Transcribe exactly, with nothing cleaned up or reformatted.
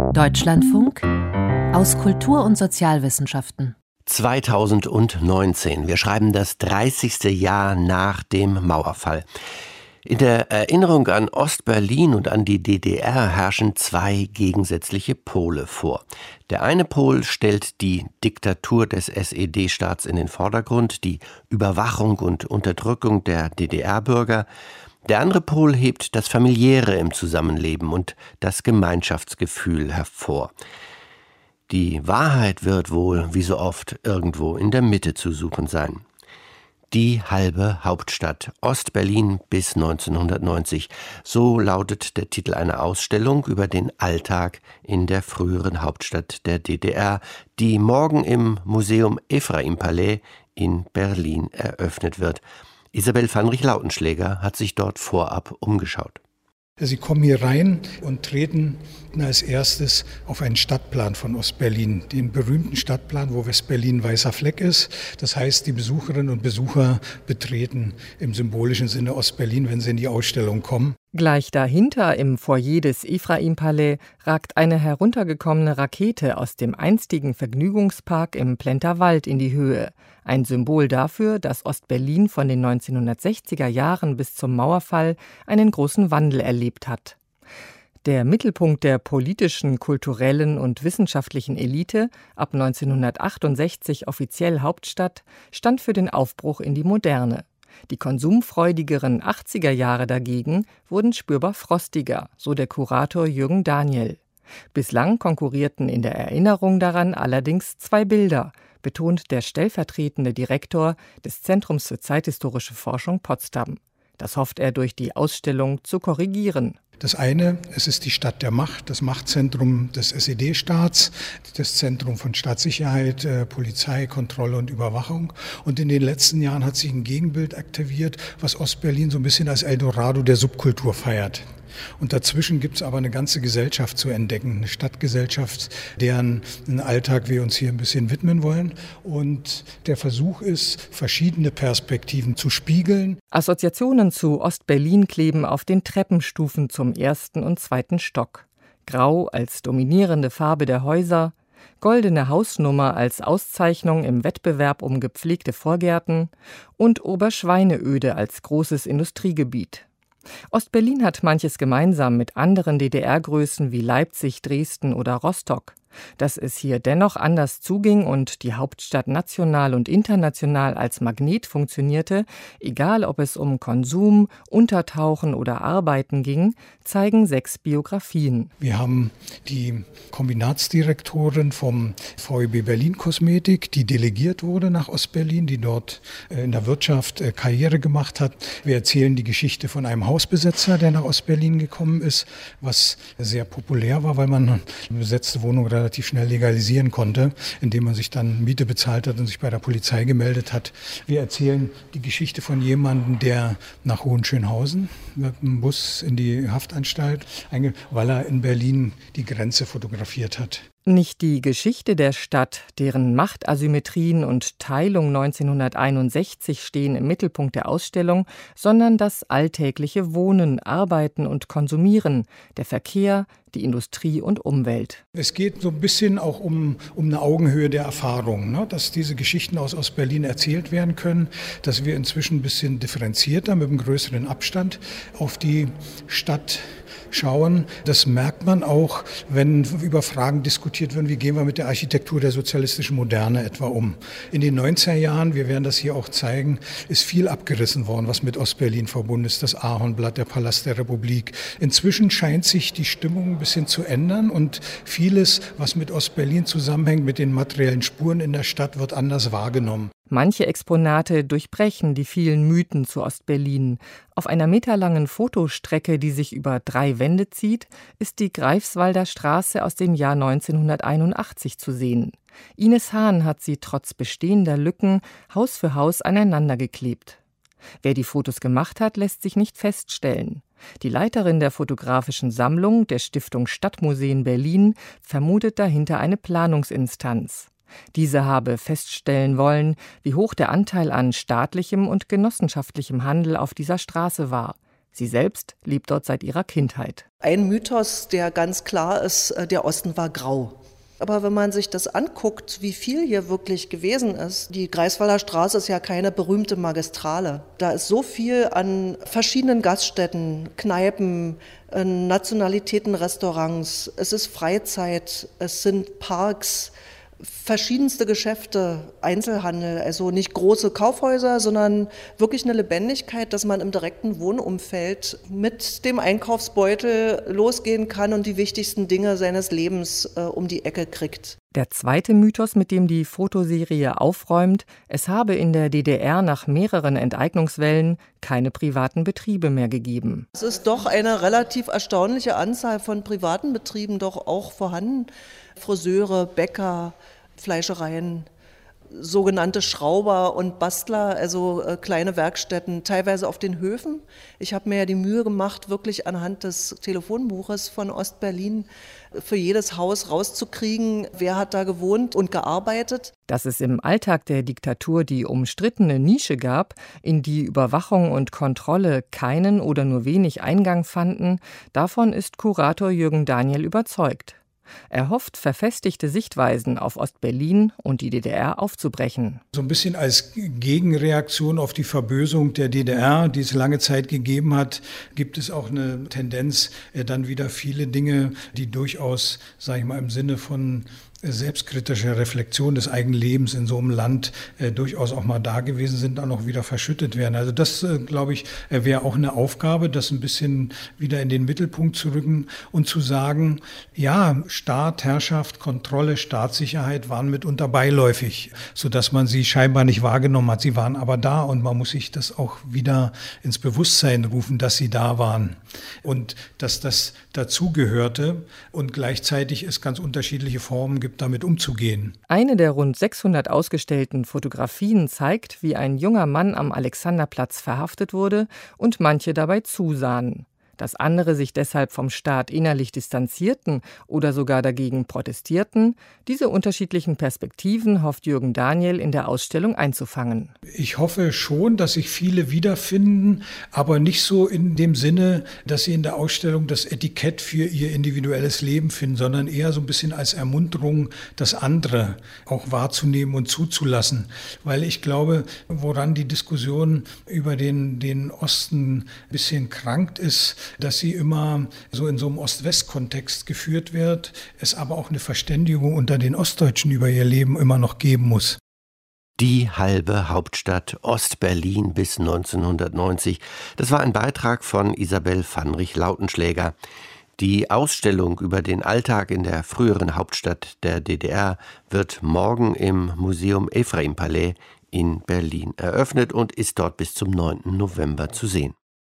Deutschlandfunk aus Kultur- und Sozialwissenschaften. zweitausendneunzehn. Wir schreiben das dreißigste Jahr nach dem Mauerfall. In der Erinnerung an Ostberlin und an die D D R herrschen zwei gegensätzliche Pole vor. Der eine Pol stellt die Diktatur des S E D-Staats in den Vordergrund, die Überwachung und Unterdrückung der D D R-Bürger. Der andere Pol hebt das Familiäre im Zusammenleben und das Gemeinschaftsgefühl hervor. Die Wahrheit wird wohl, wie so oft, irgendwo in der Mitte zu suchen sein. Die halbe Hauptstadt, Ostberlin bis neunzehnhundertneunzig. So lautet der Titel einer Ausstellung über den Alltag in der früheren Hauptstadt der D D R, die morgen im Museum Ephraim-Palais in Berlin eröffnet wird. Isabel Vanrich-Lautenschläger hat sich dort vorab umgeschaut. Sie kommen hier rein und treten als erstes auf einen Stadtplan von Ostberlin, den berühmten Stadtplan, wo Westberlin ein weißer Fleck ist. Das heißt, die Besucherinnen und Besucher betreten im symbolischen Sinne Ostberlin, wenn sie in die Ausstellung kommen. Gleich dahinter im Foyer des Ephraim-Palais ragt eine heruntergekommene Rakete aus dem einstigen Vergnügungspark im Plenterwald in die Höhe. Ein Symbol dafür, dass Ostberlin von den neunzehnhundertsechziger Jahren bis zum Mauerfall einen großen Wandel erlebt hat. Der Mittelpunkt der politischen, kulturellen und wissenschaftlichen Elite, ab neunzehnhundertachtundsechzig offiziell Hauptstadt, stand für den Aufbruch in die Moderne. Die konsumfreudigeren achtziger Jahre dagegen wurden spürbar frostiger, so der Kurator Jürgen Daniel. Bislang konkurrierten in der Erinnerung daran allerdings zwei Bilder, betont der stellvertretende Direktor des Zentrums für zeithistorische Forschung Potsdam. Das hofft er durch die Ausstellung zu korrigieren. Das eine, es ist die Stadt der Macht, das Machtzentrum des S E D-Staats, das Zentrum von Staatssicherheit, äh, Polizei, Kontrolle und Überwachung. Und in den letzten Jahren hat sich ein Gegenbild aktiviert, was Ostberlin so ein bisschen als Eldorado der Subkultur feiert. Und dazwischen gibt es aber eine ganze Gesellschaft zu entdecken, eine Stadtgesellschaft, deren Alltag wir uns hier ein bisschen widmen wollen. Und der Versuch ist, verschiedene Perspektiven zu spiegeln. Assoziationen zu Ostberlin kleben auf den Treppenstufen zum ersten und zweiten Stock. Grau als dominierende Farbe der Häuser, goldene Hausnummer als Auszeichnung im Wettbewerb um gepflegte Vorgärten und Oberschweineöde als großes Industriegebiet. Ostberlin hat manches gemeinsam mit anderen D D R-Größen wie Leipzig, Dresden oder Rostock. Dass es hier dennoch anders zuging und die Hauptstadt national und international als Magnet funktionierte, egal ob es um Konsum, Untertauchen oder Arbeiten ging, zeigen sechs Biografien. Wir haben die Kombinatsdirektorin vom V E B Berlin Kosmetik, die delegiert wurde nach Ostberlin, die dort in der Wirtschaft Karriere gemacht hat. Wir erzählen die Geschichte von einem Hausbesetzer, der nach Ostberlin gekommen ist, was sehr populär war, weil man eine besetzte Wohnung relativ schnell legalisieren konnte, indem man sich dann Miete bezahlt hat und sich bei der Polizei gemeldet hat. Wir erzählen die Geschichte von jemandem, der nach Hohenschönhausen mit dem Bus in die Haftanstalt, weil er in Berlin die Grenze fotografiert hat. Nicht die Geschichte der Stadt, deren Machtasymmetrien und Teilung neunzehnhunderteinundsechzig stehen im Mittelpunkt der Ausstellung, sondern das alltägliche Wohnen, Arbeiten und Konsumieren, der Verkehr, die Industrie und Umwelt. Es geht so ein bisschen auch um, um eine Augenhöhe der Erfahrung, ne? Dass diese Geschichten aus Ostberlin erzählt werden können, dass wir inzwischen ein bisschen differenzierter, mit einem größeren Abstand auf die Stadt schauen. Das merkt man auch, wenn über Fragen diskutiert werden, wie gehen wir mit der Architektur der sozialistischen Moderne etwa um. In den neunziger Jahren, wir werden das hier auch zeigen, ist viel abgerissen worden, was mit Ostberlin verbunden ist. Das Ahornblatt, der Palast der Republik. Inzwischen scheint sich die Stimmung ein bisschen zu ändern und vieles, was mit Ostberlin zusammenhängt, mit den materiellen Spuren in der Stadt, wird anders wahrgenommen. Manche Exponate durchbrechen die vielen Mythen zu Ostberlin. Auf einer meterlangen Fotostrecke, die sich über drei Wände zieht, ist die Greifswalder Straße aus dem Jahr neunzehnhunderteinundachtzig zu sehen. Ines Hahn hat sie trotz bestehender Lücken Haus für Haus aneinander geklebt. Wer die Fotos gemacht hat, lässt sich nicht feststellen. Die Leiterin der fotografischen Sammlung der Stiftung Stadtmuseen Berlin vermutet dahinter eine Planungsinstanz. Diese habe feststellen wollen, wie hoch der Anteil an staatlichem und genossenschaftlichem Handel auf dieser Straße war. Sie selbst lebt dort seit ihrer Kindheit. Ein Mythos, der ganz klar ist, der Osten war grau. Aber wenn man sich das anguckt, wie viel hier wirklich gewesen ist, die Greifswalder Straße ist ja keine berühmte Magistrale. Da ist so viel an verschiedenen Gaststätten, Kneipen, Nationalitäten, Restaurants. Es ist Freizeit, es sind Parks, verschiedenste Geschäfte, Einzelhandel, also nicht große Kaufhäuser, sondern wirklich eine Lebendigkeit, dass man im direkten Wohnumfeld mit dem Einkaufsbeutel losgehen kann und die wichtigsten Dinge seines Lebens äh, um die Ecke kriegt. Der zweite Mythos, mit dem die Fotoserie aufräumt, es habe in der D D R nach mehreren Enteignungswellen keine privaten Betriebe mehr gegeben. Es ist doch eine relativ erstaunliche Anzahl von privaten Betrieben doch auch vorhanden. Friseure, Bäcker, Fleischereien, sogenannte Schrauber und Bastler, also äh, kleine Werkstätten, teilweise auf den Höfen. Ich habe mir ja die Mühe gemacht, wirklich anhand des Telefonbuches von Ostberlin für jedes Haus rauszukriegen, wer hat da gewohnt und gearbeitet. Dass es im Alltag der Diktatur die umstrittene Nische gab, in die Überwachung und Kontrolle keinen oder nur wenig Eingang fanden, davon ist Kurator Jürgen Daniel überzeugt. Er hofft, verfestigte Sichtweisen auf Ostberlin und die D D R aufzubrechen. So ein bisschen als Gegenreaktion auf die Verbösung der D D R, die es lange Zeit gegeben hat, gibt es auch eine Tendenz, dann wieder viele Dinge, die durchaus, sage ich mal, im Sinne von selbstkritische Reflexion des eigenen Lebens in so einem Land äh, durchaus auch mal da gewesen sind, dann auch wieder verschüttet werden. Also das, äh, glaube ich, äh, wäre auch eine Aufgabe, das ein bisschen wieder in den Mittelpunkt zu rücken und zu sagen, ja, Staat, Herrschaft, Kontrolle, Staatssicherheit waren mitunter beiläufig, sodass man sie scheinbar nicht wahrgenommen hat. Sie waren aber da und man muss sich das auch wieder ins Bewusstsein rufen, dass sie da waren und dass das dazugehörte und gleichzeitig es ganz unterschiedliche Formen gibt, damit umzugehen. Eine der rund sechshundert ausgestellten Fotografien zeigt, wie ein junger Mann am Alexanderplatz verhaftet wurde und manche dabei zusahen. Dass andere sich deshalb vom Staat innerlich distanzierten oder sogar dagegen protestierten, diese unterschiedlichen Perspektiven hofft Jürgen Daniel in der Ausstellung einzufangen. Ich hoffe schon, dass sich viele wiederfinden, aber nicht so in dem Sinne, dass sie in der Ausstellung das Etikett für ihr individuelles Leben finden, sondern eher so ein bisschen als Ermunterung, das andere auch wahrzunehmen und zuzulassen. Weil ich glaube, woran die Diskussion über den, den Osten ein bisschen krankt ist, dass sie immer so in so einem Ost-West-Kontext geführt wird, es aber auch eine Verständigung unter den Ostdeutschen über ihr Leben immer noch geben muss. Die halbe Hauptstadt Ostberlin bis neunzehnhundertneunzig. Das war ein Beitrag von Isabel Pfannrich-Lautenschläger. Die Ausstellung über den Alltag in der früheren Hauptstadt der D D R wird morgen im Museum Ephraim-Palais in Berlin eröffnet und ist dort bis zum neunten November zu sehen.